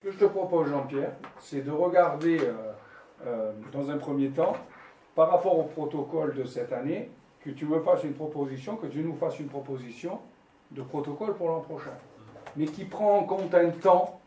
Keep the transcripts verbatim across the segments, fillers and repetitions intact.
Ce que je te propose, Jean-Pierre, c'est de regarder euh, euh, dans un premier temps, par rapport au protocole de cette année, que tu me fasses une proposition, que tu nous fasses une proposition de protocole pour l'an prochain, mais qui prend en compte un temps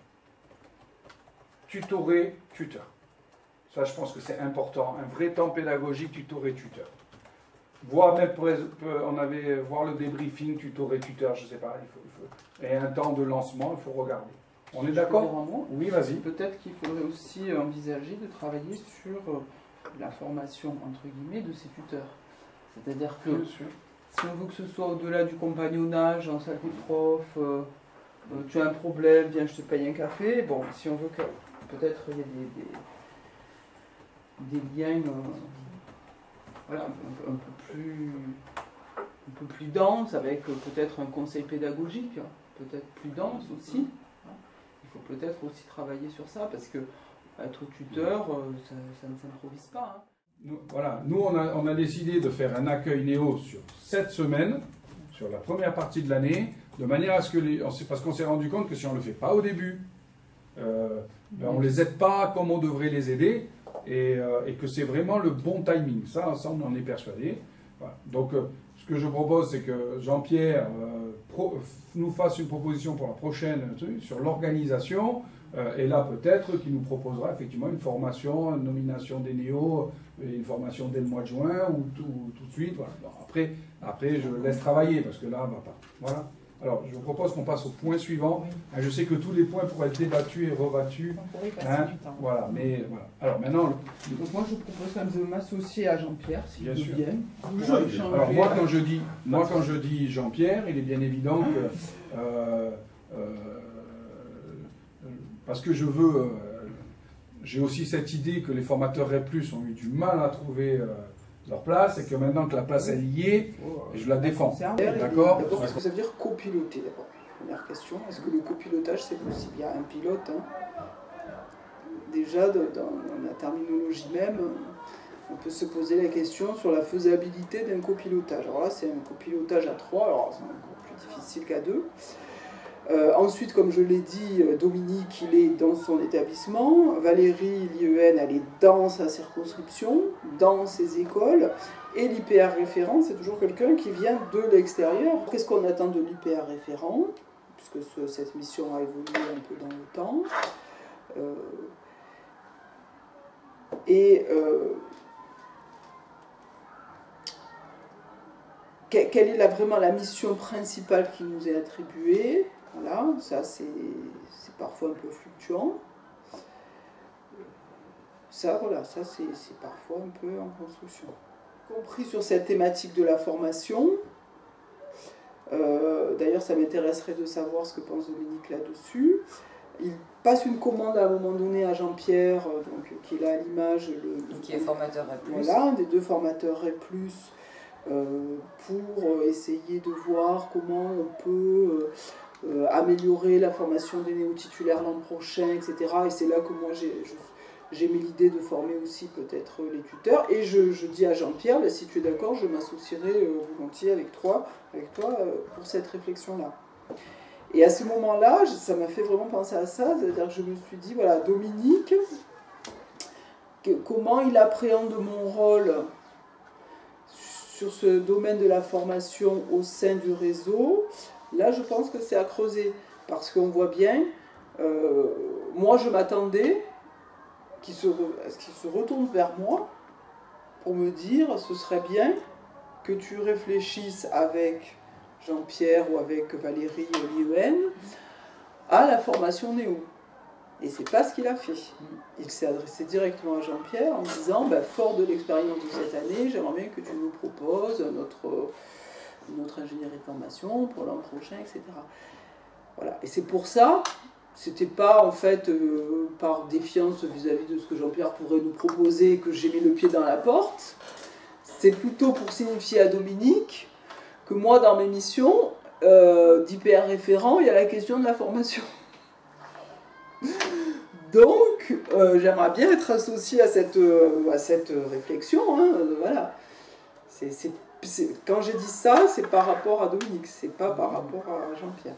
tutoré-tuteur. Ça, je pense que c'est important, un vrai temps pédagogique tutoré-tuteur. Voir même, on avait voir le débriefing tutoré-tuteur, je ne sais pas, il faut, il faut, et un temps de lancement, il faut regarder. On est d'accord? Oui, vas-y. Peut-être qu'il faudrait aussi envisager de travailler sur la formation, entre guillemets, de ces tuteurs. C'est-à-dire que si on veut que ce soit au-delà du compagnonnage en salle de prof, euh, euh, tu as un problème, viens, je te paye un café. Bon, si on veut que peut-être il y ait des, des, des liens euh, voilà, un, un, peu plus, un peu plus denses, avec euh, peut-être un conseil pédagogique, hein, peut-être plus dense aussi. Il faut peut-être aussi travailler sur ça, parce que être tuteur, euh, ça, ça ne s'improvise pas. Hein. Nous, voilà, nous on a, on a décidé de faire un accueil néo sur sept semaines, sur la première partie de l'année, de manière à ce que les... Parce qu'on s'est rendu compte que si on ne le fait pas au début, euh, ben on ne les aide pas comme on devrait les aider, et, euh, et que c'est vraiment le bon timing. Ça, ça on en est persuadé. Voilà. Donc, euh, ce que je propose, c'est que Jean-Pierre euh, pro, nous fasse une proposition pour la prochaine truc, sur l'organisation, euh, et là peut-être qu'il nous proposera effectivement une formation, une nomination des néos, une formation dès le mois de juin, ou tout, tout de suite. Voilà. Bon, après, après, je laisse travailler, parce que là, on va pas. Voilà. Alors, je vous propose qu'on passe au point suivant. Oui. Je sais que tous les points pourraient être débattus et rebattus. On pourrait passer hein, du temps. Voilà, mais voilà. Alors maintenant... Donc moi, je vous propose quand même de m'associer à Jean-Pierre, s'il veut sûr. bien. Alors moi, quand je dis, moi, quand je dis Jean-Pierre, il est bien évident que... Euh, euh, parce que je veux... Euh, j'ai aussi cette idée que les formateurs R E plus ont eu du mal à trouver... Euh, leur place, et que maintenant que la place est liée, je la défends. D'accord? D'abord, qu'est-ce que ça veut dire copiloter d'abord? Première question, est-ce que le copilotage c'est possible? Il y a un pilote. Hein. Déjà, dans, dans la terminologie même, on peut se poser la question sur la faisabilité d'un copilotage. Alors là, c'est un copilotage à trois, alors c'est encore plus difficile qu'à deux. Euh, ensuite, comme je l'ai dit, Dominique, il est dans son établissement. Valérie, l'I E N, elle est dans sa circonscription, dans ses écoles. Et l'I P R référent, c'est toujours quelqu'un qui vient de l'extérieur. Qu'est-ce qu'on attend de l'I P R référent? Puisque ce, cette mission a évolué un peu dans le temps. Euh, et euh, quelle est la, vraiment la mission principale qui nous est attribuée? Voilà, ça c'est parfois un peu fluctuant. Ça, voilà, ça c'est parfois un peu en construction. Compris sur cette thématique de la formation. Euh, D'ailleurs, ça m'intéresserait de savoir ce que pense Dominique là-dessus. Il passe une commande à un moment donné à Jean-Pierre, donc qui est là à l'image. Qui est formateur R E plus. Voilà, des deux formateurs R E plus. Euh, pour essayer de voir comment on peut euh, améliorer la formation des néo-titulaires l'an prochain, et cetera. Et c'est là que moi j'ai mis l'idée de former aussi peut-être les tuteurs. Et je, je dis à Jean-Pierre, bah, si tu es d'accord, je m'associerai euh, volontiers avec toi, avec toi euh, pour cette réflexion-là. Et à ce moment-là, ça m'a fait vraiment penser à ça, c'est-à-dire que je me suis dit, voilà, Dominique, que, comment il appréhende mon rôle sur ce domaine de la formation au sein du réseau. Là, je pense que c'est à creuser, parce qu'on voit bien, euh, moi je m'attendais qu'il se, qu'il se retourne vers moi pour me dire, ce serait bien que tu réfléchisses avec Jean-Pierre ou avec Valérie ou l'I E N à la formation néo. Et c'est pas ce qu'il a fait. Il s'est adressé directement à Jean-Pierre en disant, bah, fort de l'expérience de cette année, j'aimerais bien que tu nous proposes notre, notre ingénierie de formation pour l'an prochain, et cetera. Voilà. Et c'est pour ça, c'était pas en fait euh, par défiance vis-à-vis de ce que Jean-Pierre pourrait nous proposer que j'ai mis le pied dans la porte. C'est plutôt pour signifier à Dominique que moi, dans mes missions euh, d'I P R référent, il y a la question de la formation. Donc, euh, j'aimerais bien être associée à cette, euh, à cette réflexion. Hein, euh, voilà. C'est, c'est, c'est, quand j'ai dit ça, c'est par rapport à Dominique, c'est pas par rapport à Jean-Pierre.